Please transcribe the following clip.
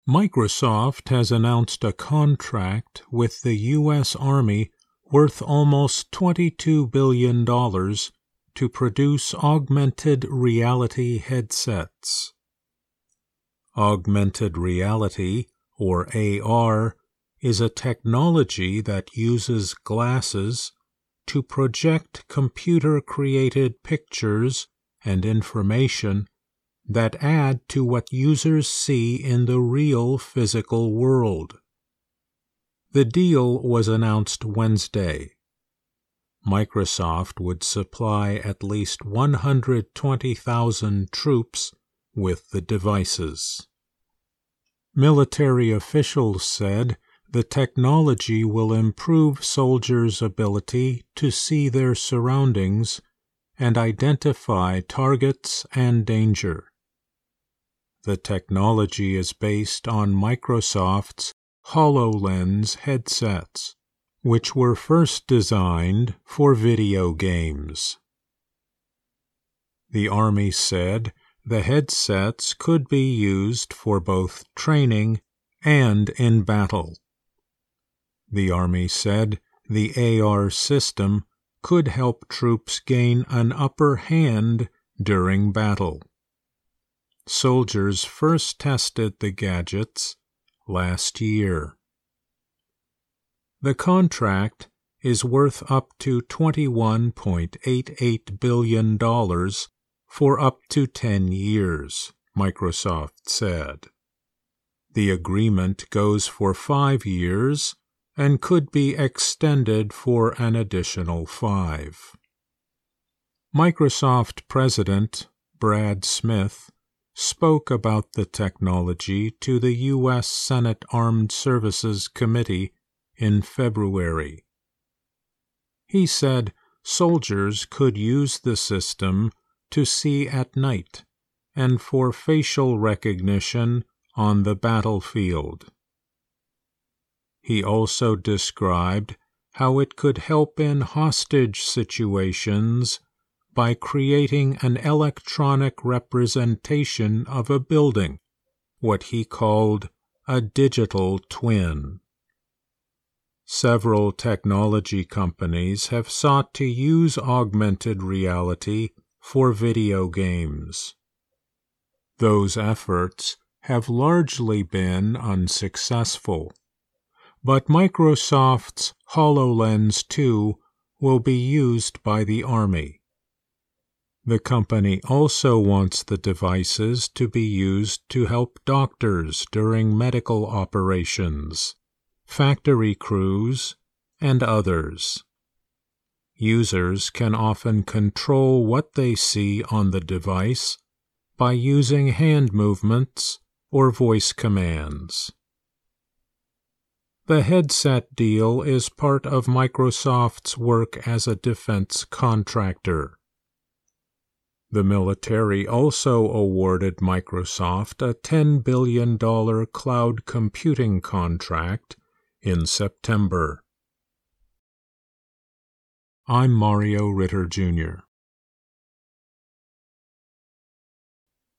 Microsoft has announced a contract with the U.S. Army worth almost $22 billion to produce augmented reality headsets. Augmented reality, or AR, is a technology that uses glasses to project computer-created pictures and information that add to what users see in the real physical world. The deal was announced Wednesday. Microsoft would supply at least 120,000 troops with the devices. Military officials said the technology will improve soldiers' ability to see their surroundings and identify targets and danger. The technology is based on Microsoft's HoloLens headsets, which were first designed for video games. The Army said the headsets could be used for both training and in battle. The Army said the AR system could help troops gain an upper hand during battle. Soldiers first tested the gadgets last year. The contract is worth up to $21.88 billion for up to 10 years, Microsoft said. The agreement goes for 5 years and could be extended for an additional 5. Microsoft President Brad Smith spoke about the technology to the U.S. Senate Armed Services Committee in February. He said soldiers could use the system to see at night and for facial recognition on the battlefield. He also described how it could help in hostage situations by creating an electronic representation of a building, what he called a digital twin. Several technology companies have sought to use augmented reality for video games. Those efforts have largely been unsuccessful, but Microsoft's HoloLens 2 will be used by the Army. The company also wants the devices to be used to help doctors during medical operations, factory crews, and others. Users can often control what they see on the device by using hand movements or voice commands. The headset deal is part of Microsoft's work as a defense contractor. The military also awarded Microsoft a $10 billion cloud computing contract in September. I'm Mario Ritter, Jr.